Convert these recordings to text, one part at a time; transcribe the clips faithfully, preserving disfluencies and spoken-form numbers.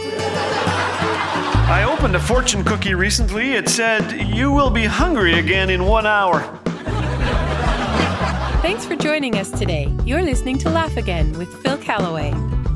I opened a fortune cookie recently. It said, "You will be hungry again in one hour." Thanks for joining us today. You're listening to Laugh Again with Phil Callaway.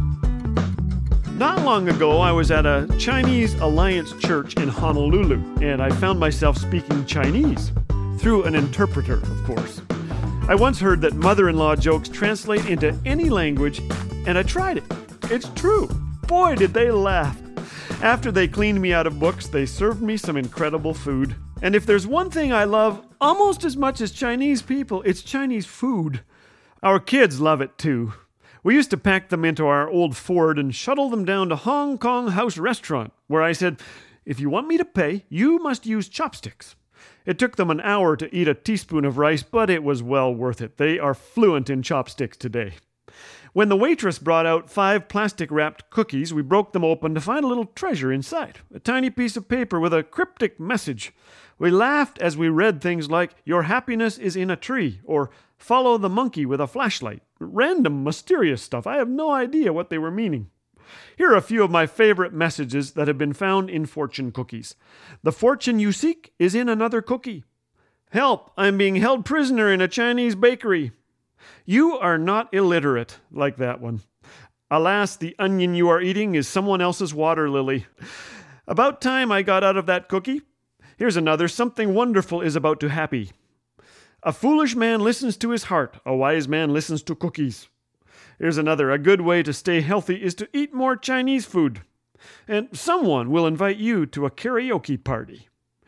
Not long ago, I was at a Chinese Alliance church in Honolulu, and I found myself speaking Chinese, through an interpreter, of course. I once heard that mother-in-law jokes translate into any language, and I tried it. It's true. Boy, did they laugh. After they cleaned me out of books, they served me some incredible food. And if there's one thing I love almost as much as Chinese people, it's Chinese food. Our kids love it too. We used to pack them into our old Ford and shuttle them down to Hong Kong House Restaurant, where I said, "If you want me to pay, you must use chopsticks." It took them an hour to eat a teaspoon of rice, but it was well worth it. They are fluent in chopsticks today. When the waitress brought out five plastic-wrapped cookies, we broke them open to find a little treasure inside, a tiny piece of paper with a cryptic message. We laughed as we read things like, "Your happiness is in a tree," or "Follow the monkey with a flashlight." Random, mysterious stuff. I have no idea what they were meaning. Here are a few of my favorite messages that have been found in fortune cookies. "The fortune you seek is in another cookie." "Help, I'm being held prisoner in a Chinese bakery." "You are not illiterate," like that one. "Alas, the onion you are eating is someone else's water lily." "About time I got out of that cookie." Here's another. "Something wonderful is about to happen." "A foolish man listens to his heart. A wise man listens to cookies." Here's another. "A good way to stay healthy is to eat more Chinese food." And "someone will invite you to a karaoke party."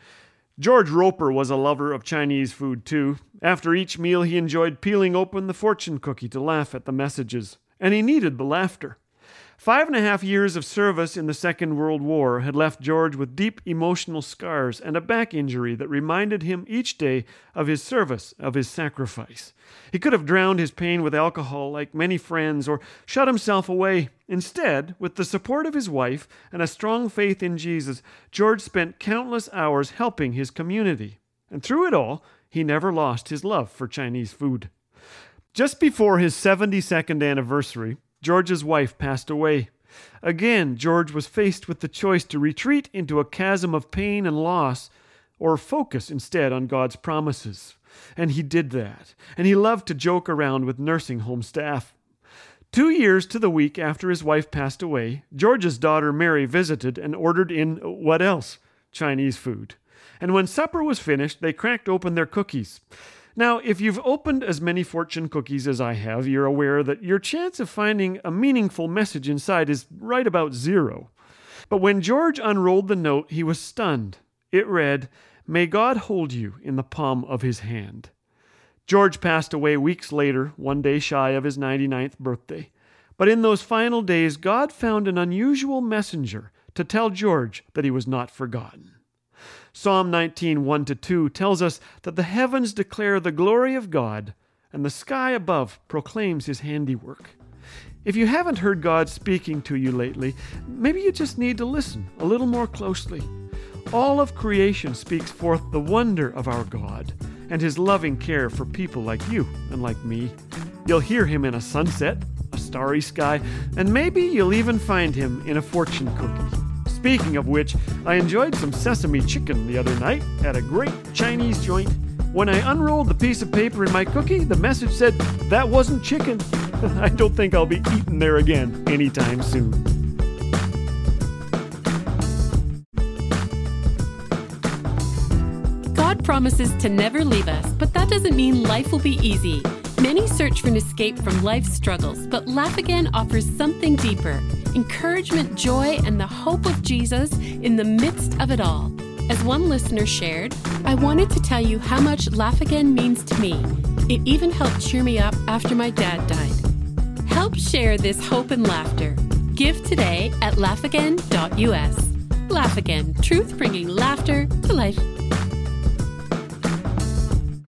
George Roper was a lover of Chinese food too. After each meal he enjoyed peeling open the fortune cookie to laugh at the messages. And he needed the laughter. Five and a half years of service in the Second World War had left George with deep emotional scars and a back injury that reminded him each day of his service, of his sacrifice. He could have drowned his pain with alcohol like many friends or shut himself away. Instead, with the support of his wife and a strong faith in Jesus, George spent countless hours helping his community. And through it all, he never lost his love for Chinese food. Just before his seventy-second anniversary, George's wife passed away. Again, George was faced with the choice to retreat into a chasm of pain and loss or focus instead on God's promises. And he did that. And he loved to joke around with nursing home staff. Two years to the week after his wife passed away, George's daughter Mary visited and ordered in what else? Chinese food. And when supper was finished, they cracked open their cookies. Now, if you've opened as many fortune cookies as I have, you're aware that your chance of finding a meaningful message inside is right about zero. But when George unrolled the note, he was stunned. It read, "May God hold you in the palm of his hand." George passed away weeks later, one day shy of his ninety-ninth birthday. But in those final days, God found an unusual messenger to tell George that he was not forgotten. Psalm nineteen, one to two tells us that the heavens declare the glory of God, and the sky above proclaims his handiwork. If you haven't heard God speaking to you lately, maybe you just need to listen a little more closely. All of creation speaks forth the wonder of our God and his loving care for people like you and like me. You'll hear him in a sunset, a starry sky, and maybe you'll even find him in a fortune cookie. Speaking of which, I enjoyed some sesame chicken the other night at a great Chinese joint. When I unrolled the piece of paper in my cookie, the message said, "That wasn't chicken." I don't think I'll be eating there again anytime soon. God promises to never leave us, but that doesn't mean life will be easy. Many search for an escape from life's struggles, but Laugh Again offers something deeper: encouragement, joy, and the hope of Jesus in the midst of it all. As one listener shared, "I wanted to tell you how much Laugh Again means to me. It even helped cheer me up after my dad died." Help share this hope and laughter. Give today at laugh again dot u s. Laugh Again, truth bringing laughter to life.